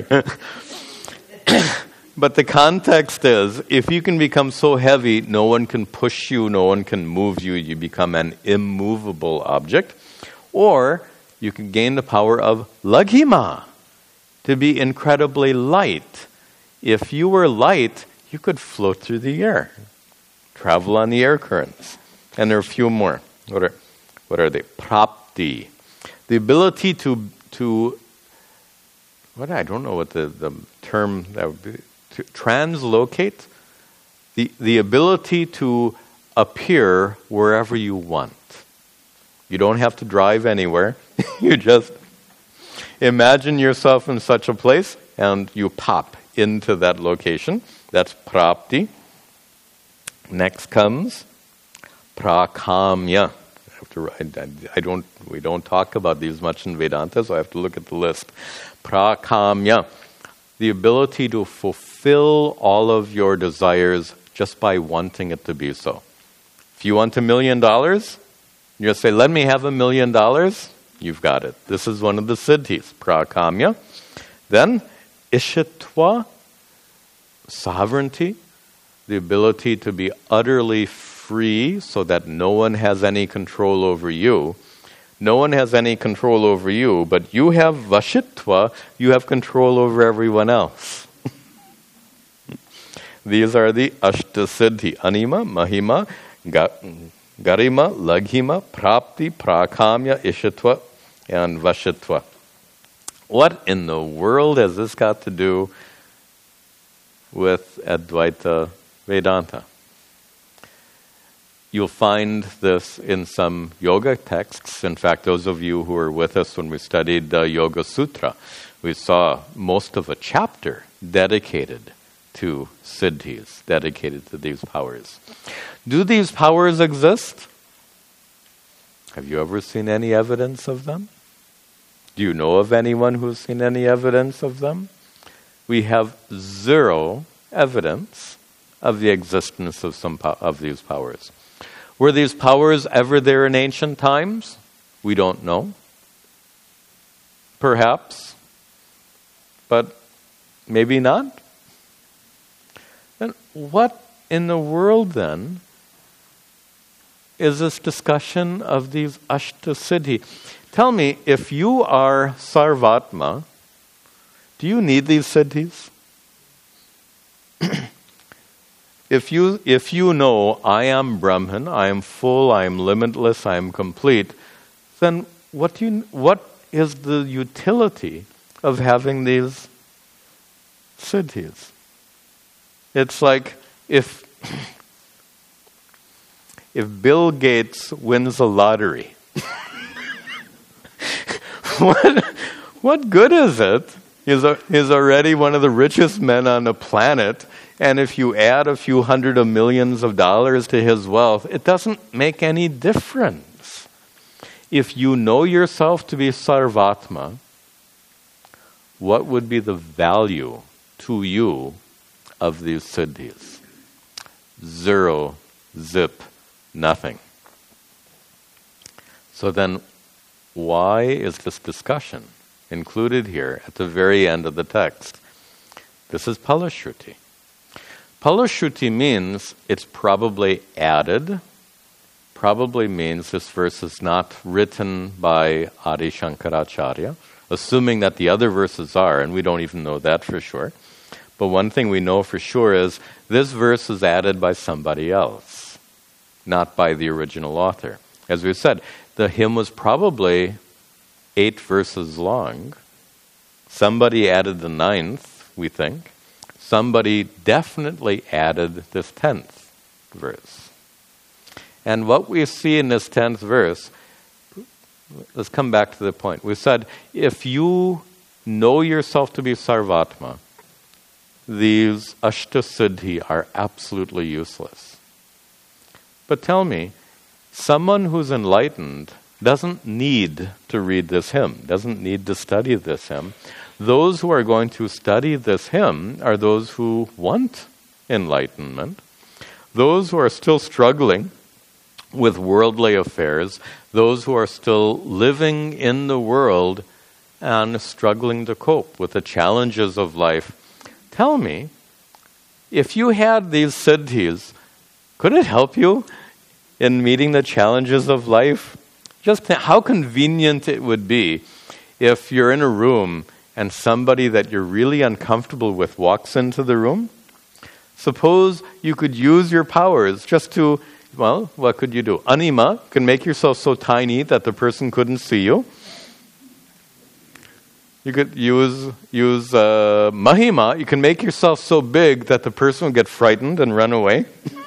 But the context is, if you can become so heavy, no one can push you, no one can move you, you become an immovable object. Or you can gain the power of laghima, to be incredibly light. If you were light, you could float through the air, travel on the air currents. And there are a few more. What are they? Prapti. The ability to I don't know what the term that would be. To translocate, the ability to appear wherever you want. You don't have to drive anywhere. You just imagine yourself in such a place and you pop into that location. That's prapti. Next comes prakamya. We don't talk about these much in Vedanta, so I have to look at the list. Prakamya, the ability to fulfill all of your desires just by wanting it to be so. If you want $1 million, you just say, let me have $1 million. You've got it. This is one of the siddhis, prakamya. Then, ishitva, sovereignty, the ability to be utterly free so that no one has any control over you. No one has any control over you, but you have vashitva, you have control over everyone else. These are the Ashtasiddhi, Anima, Mahima, Garima, Laghima, Prapti, Prakamya, Ishitva, and Vashitva. What in the world has this got to do with Advaita Vedanta? You'll find this in some yoga texts. In fact, those of you who were with us when we studied the Yoga Sutra, we saw most of a chapter dedicated to siddhis, dedicated to these powers. Do these powers exist? Have you ever seen any evidence of them? Do you know of anyone who's seen any evidence of them? We have zero evidence of the existence of of these powers. Were these powers ever there in ancient times? We don't know. Perhaps. But maybe not. Then what in the world then is this discussion of these Ashtasiddhi? Tell me, if you are Sarvatma, do you need these siddhis? If you know, I am Brahman, I am full, I am limitless, I am complete, then what is the utility of having these siddhis? It's like if Bill Gates wins a lottery, what good is it? He's already one of the richest men on the planet, and if you add a few hundred of millions of dollars to his wealth, it doesn't make any difference. If you know yourself to be Sarvatma, what would be the value to you of these siddhis? Zero, zip, nothing. So then, why is this discussion included here at the very end of the text? This is Palashruti. Palashruti means it's probably added, probably means this verse is not written by Adi Shankaracharya, assuming that the other verses are, and we don't even know that for sure. But one thing we know for sure is this verse is added by somebody else, not by the original author. As we said, the hymn was probably 8 verses long. Somebody added the 9th, we think. Somebody definitely added this 10th verse. And what we see in this 10th verse, let's come back to the point. We said, if you know yourself to be Sarvatma, these Ashtasiddhi are absolutely useless. But tell me, someone who's enlightened doesn't need to read this hymn, doesn't need to study this hymn. Those who are going to study this hymn are those who want enlightenment, those who are still struggling with worldly affairs, those who are still living in the world and struggling to cope with the challenges of life. Tell me, if you had these siddhis, could it help you in meeting the challenges of life? Just how convenient it would be if you're in a room and somebody that you're really uncomfortable with walks into the room. Suppose you could use your powers just to, well, what could you do? Anima, you can make yourself so tiny that the person couldn't see you. You could use Mahima, you can make yourself so big that the person will get frightened and run away.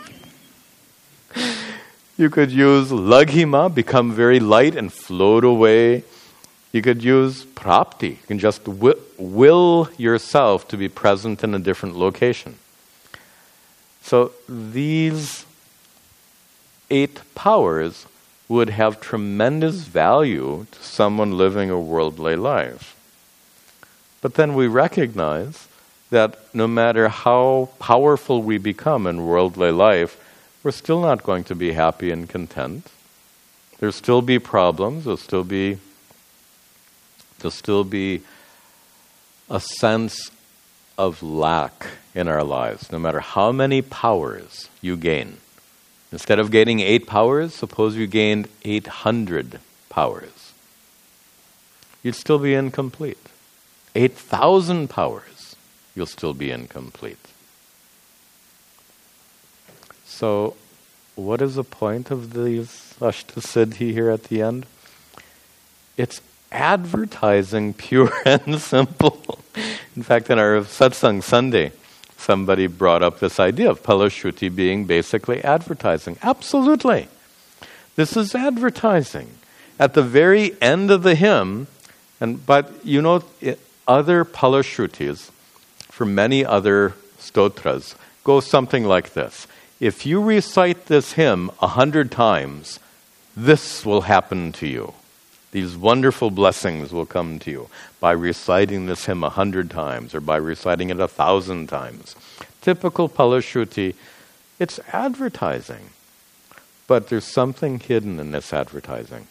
You could use Laghima, become very light and float away. You could use Prapti. You can just will yourself to be present in a different location. So these 8 powers would have tremendous value to someone living a worldly life. But then we recognize that no matter how powerful we become in worldly life, we're still not going to be happy and content. There'll still be problems. There'll still be a sense of lack in our lives, no matter how many powers you gain. Instead of gaining 8 powers, suppose you gained 800 powers. You'd still be incomplete. 8,000 powers, you'll still be incomplete. So, what is the point of these Ashtasiddhi here at the end? It's advertising, pure and simple. In fact, in our Satsang Sunday, somebody brought up this idea of Palashruti being basically advertising. Absolutely. This is advertising. At the very end of the hymn, but you know, other Palashrutis, for many other stotras, go something like this. If you recite this hymn 100 times, this will happen to you. These wonderful blessings will come to you by reciting this hymn 100 times or by reciting it 1,000 times. Typical Palashruti, it's advertising. But there's something hidden in this advertising.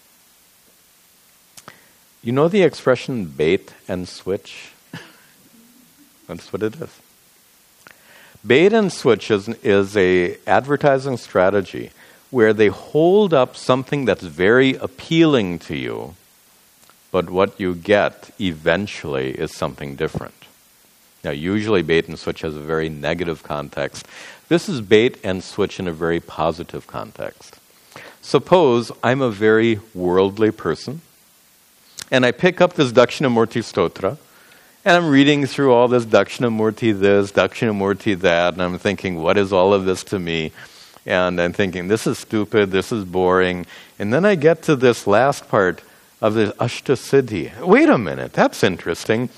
You know the expression bait and switch? That's what it is. Bait and switch is a advertising strategy where they hold up something that's very appealing to you, but what you get eventually is something different. Now, usually bait and switch has a very negative context. This is bait and switch in a very positive context. Suppose I'm a very worldly person, and I pick up this Dakshinamurti Stotra, and I'm reading through all this Dakshinamurti this, Dakshinamurti that, and I'm thinking, what is all of this to me? And I'm thinking, this is stupid, this is boring. And then I get to this last part of the Ashtasiddhi. Wait a minute, that's interesting.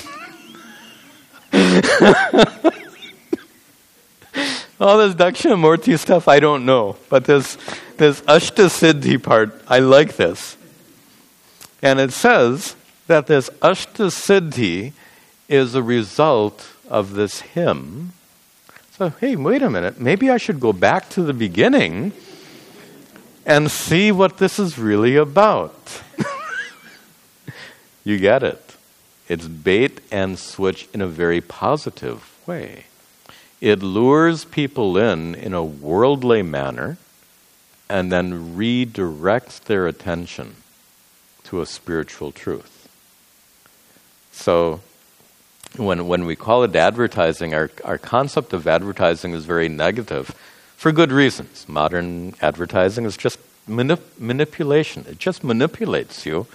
All this Dakshinamurti stuff, I don't know. But this Ashtasiddhi part, I like this. And it says that this Ashtasiddhi is a result of this hymn. So, hey, wait a minute. Maybe I should go back to the beginning and see what this is really about. You get it. It's bait and switch in a very positive way. It lures people in a worldly manner and then redirects their attention to a spiritual truth. So, when we call it advertising, our concept of advertising is very negative for good reasons. Modern advertising is just manipulation. It just manipulates you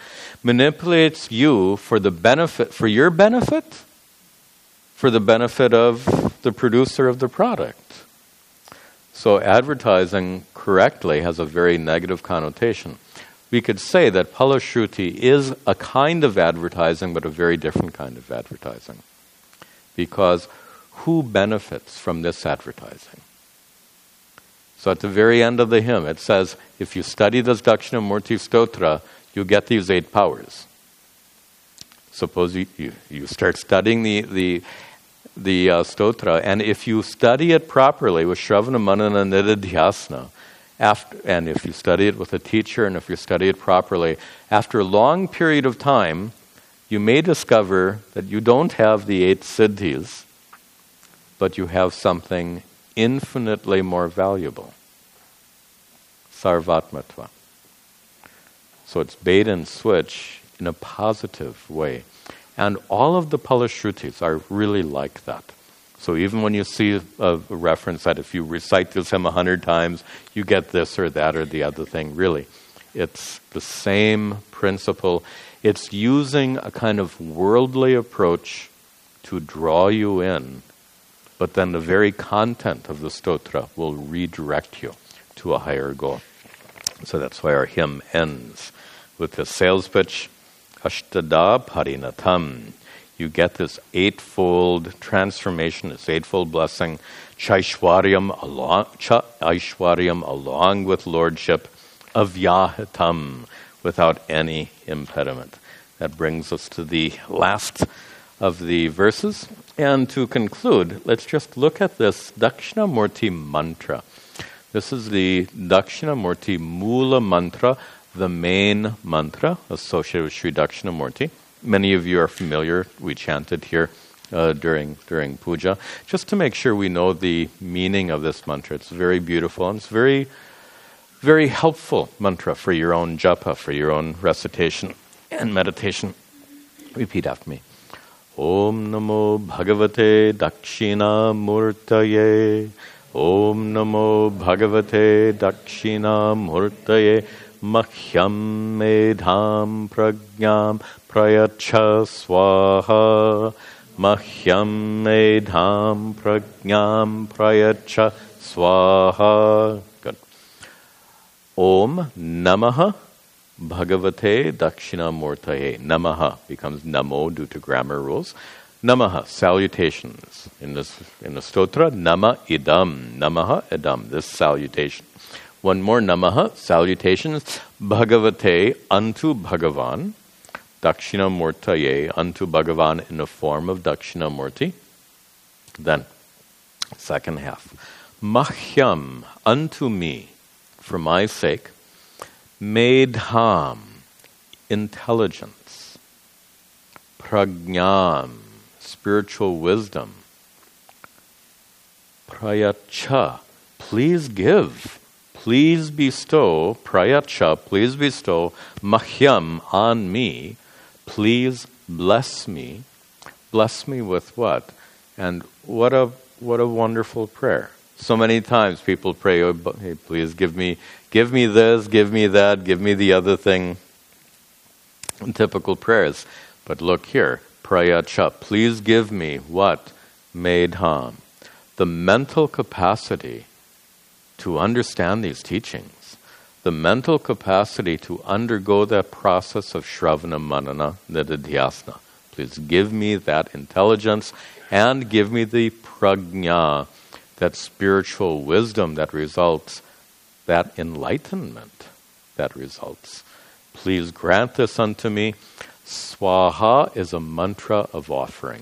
for the benefit, for your benefit, for the benefit of the producer of the product. So advertising correctly has a very negative connotation. We could say that Palashruti is a kind of advertising, but a very different kind of advertising. Because who benefits from this advertising? So at the very end of the hymn, it says, if you study this Dakshinamurti Stotra, you get these 8 powers. Suppose you start studying the stotra, and if you study it properly with Shravana Manana Nididhyasana, and if you study it with a teacher, and if you study it properly, after a long period of time, you may discover that you don't have the 8 siddhis, but you have something infinitely more valuable. Sarvatmatva. So it's bait and switch in a positive way. And all of the Palashrutis are really like that. So even when you see a reference that if you recite this hymn 100 times, you get this or that or the other thing, really, it's the same principle. It's using a kind of worldly approach to draw you in, but then the very content of the stotra will redirect you to a higher goal. So that's why our hymn ends with the sales pitch, Ashtada Parinatam. You get this 8-fold transformation, this 8-fold blessing, Chaishwaryam along with lordship, Avyahitam, without any impediment. That brings us to the last of the verses. And to conclude, let's just look at this Dakshinamurti mantra. This is the Dakshinamurti Mula mantra, the main mantra associated with Sri Dakshinamurti. Many of you are familiar. We chanted here during puja. Just to make sure we know the meaning of this mantra. It's very beautiful and it's very, very helpful mantra for your own japa, for your own recitation and meditation. Repeat after me. Om Namo Bhagavate Dakshinamurtaye. Om Namo Bhagavate Dakshinamurtaye. Mahyam Medham Pragyam Prayacha Swaha. Mahyam Medham Pragyam Prayacha Swaha. Good. Om Namaha Bhagavate Dakshinamurtaye. Namaha becomes Namo due to grammar rules. Namaha, salutations. In the stotra, Nama Idam. Namaha Idam, this salutation. One more Namaha, salutations. Bhagavate, unto Bhagavan. Dakshinamurtaye, unto Bhagavan in the form of Dakshinamurti. Then, second half. Mahyam, unto me, for my sake. Medham, intelligence. Prajnam, spiritual wisdom. Prayacha, please give. Please bestow. Prayacha, please bestow. Mahyam, on me. Please bless me. Bless me with what? And what a wonderful prayer. So many times people pray, oh, hey, please give me this, give me that, give me the other thing. Typical prayers. But look here, prayacha, please give me what? Medham. The mental capacity to understand these teachings. The mental capacity to undergo that process of Shravana, Manana, Nididhyasana. Please give me that intelligence and give me the prajna, that spiritual wisdom that results, that enlightenment that results. Please grant this unto me. Swaha is a mantra of offering.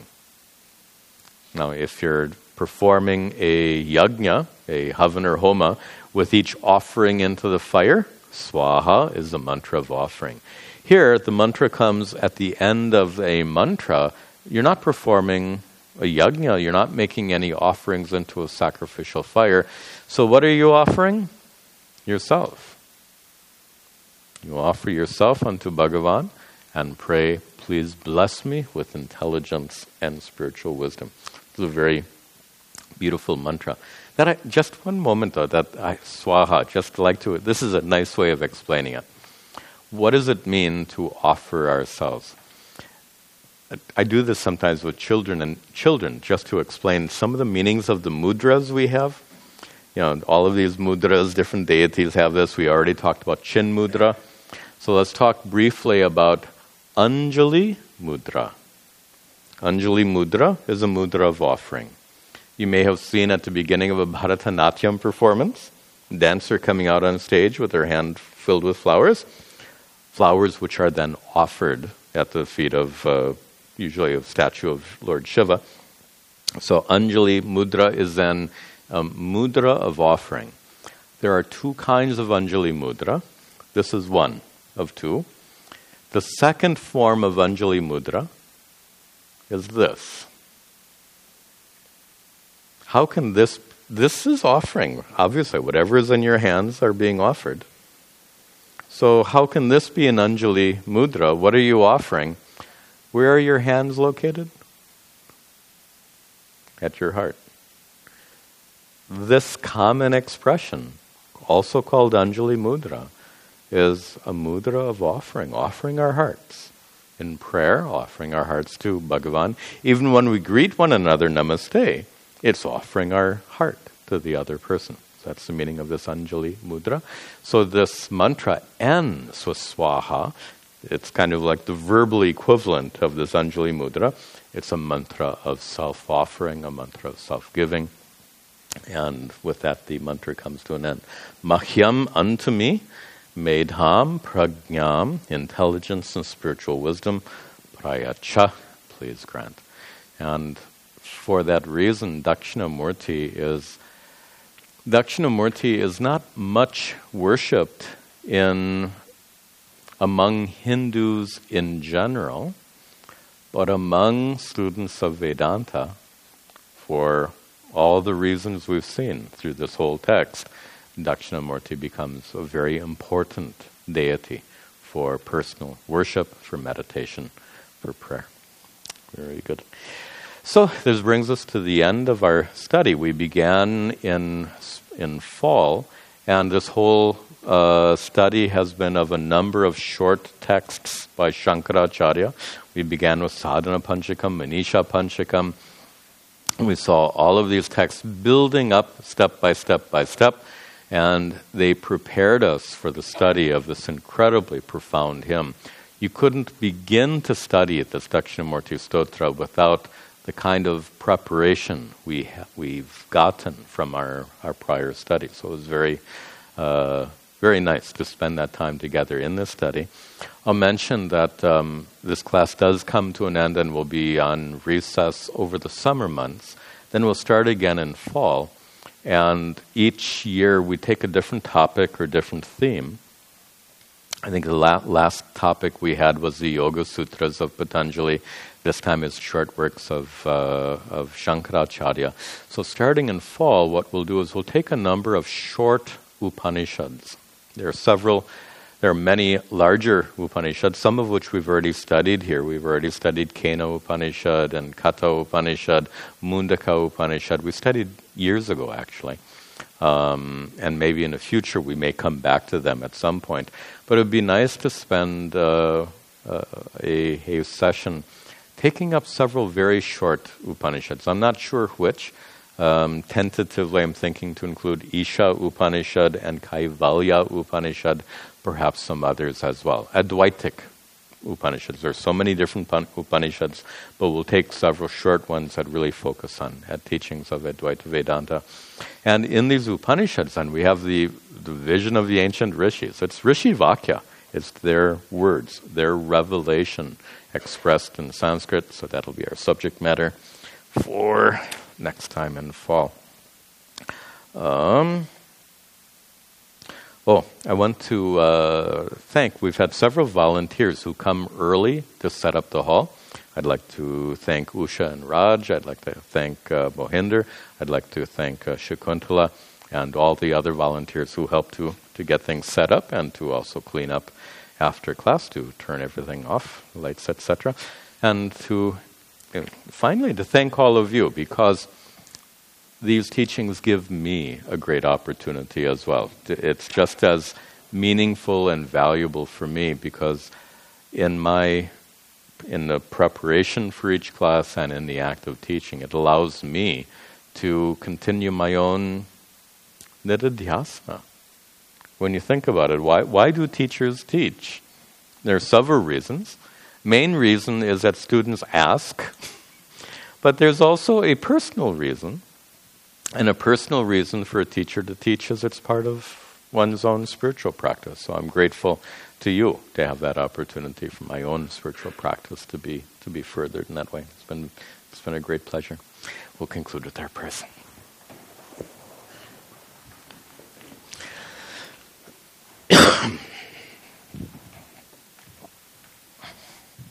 Now, if you're performing a yajna, a havan or homa, with each offering into the fire, swaha is the mantra of offering. Here, the mantra comes at the end of a mantra. You're not performing a yajna, you're not making any offerings into a sacrificial fire. So what are you offering? Yourself. You offer yourself unto Bhagavan and pray, please bless me with intelligence and spiritual wisdom. It's a very beautiful mantra. Just one moment though, swaha, just like to, this is a nice way of explaining it. What does it mean to offer ourselves? I do this sometimes with children, just to explain some of the meanings of the mudras we have. You know, all of these mudras, different deities have this. We already talked about Chin Mudra. So let's talk briefly about Anjali Mudra. Anjali Mudra is a mudra of offering. You may have seen at the beginning of a Bharatanatyam performance, a dancer coming out on stage with her hand filled with flowers which are then offered at the feet of usually a statue of Lord Shiva. So Anjali Mudra is then a mudra of offering. There are two kinds of Anjali Mudra. This is one of two. The second form of Anjali Mudra is this. How can this is offering. Obviously, whatever is in your hands are being offered. So how can this be an Anjali Mudra? What are you offering? Where are your hands located? At your heart. This common expression, also called Anjali Mudra, is a mudra of offering our hearts. In prayer, offering our hearts to Bhagavan. Even when we greet one another, namaste, it's offering our heart to the other person. That's the meaning of this Anjali Mudra. So this mantra ends with swaha. It's kind of like the verbal equivalent of this Anjali Mudra. It's a mantra of self-offering, a mantra of self-giving. And with that, the mantra comes to an end. Mahyam, unto me, medham, prajnam, intelligence and spiritual wisdom, prayacha, please grant. And for that reason, Dakshinamurti is not much worshipped among Hindus in general, but among students of Vedanta, for all the reasons we've seen through this whole text, Dakshinamurti becomes a very important deity for personal worship, for meditation, for prayer. Very good. So this brings us to the end of our study. We began in fall, and this whole study has been of a number of short texts by Shankaracharya. We began with Sadhana Panchakam, Manisha Panchakam. We saw all of these texts building up step by step by step, and they prepared us for the study of this incredibly profound hymn. You couldn't begin to study this Dakshinamurti Stotra without the kind of preparation we've gotten from our prior study. So it was very nice to spend that time together in this study. I'll mention that this class does come to an end and will be on recess over the summer months. Then we'll start again in fall. And each year we take a different topic or different theme. I think the last topic we had was the Yoga Sutras of Patanjali. This time it's short works of Shankaracharya. So starting in fall, what we'll do is we'll take a number of short Upanishads. There are many larger Upanishads, some of which we've already studied here. We've already studied Kena Upanishad and Katha Upanishad, Mundaka Upanishad. We studied years ago, actually. And maybe in the future we may come back to them at some point. But it would be nice to spend a session taking up several very short Upanishads. I'm not sure which. Tentatively, I'm thinking to include Isha Upanishad and Kaivalya Upanishad, perhaps some others as well. Advaitic Upanishads. There are so many different Upanishads, but we'll take several short ones that really focus on teachings of Advaita Vedanta. And in these Upanishads, then, we have the vision of the ancient rishis. It's Rishi Vakya. It's their words, their revelation expressed in Sanskrit, so that'll be our subject matter for next time in fall. I want to thank, we've had several volunteers who come early to set up the hall. I'd like to thank Usha and Raj. I'd like to thank Mohinder. I'd like to thank Shakuntala and all the other volunteers who helped to get things set up and to also clean up after class, to turn everything off, lights, etc. And to finally to thank all of you, because these teachings give me a great opportunity as well. It's just as meaningful and valuable for me, because in the preparation for each class and in the act of teaching, it allows me to continue my own nididhyasana. When you think about it, why do teachers teach? There are several reasons. Main reason is that students ask, but there's also a personal reason. And a personal reason for a teacher to teach is it's part of one's own spiritual practice. So I'm grateful to you to have that opportunity for my own spiritual practice to be furthered in that way. It's been a great pleasure. We'll conclude with our prayers.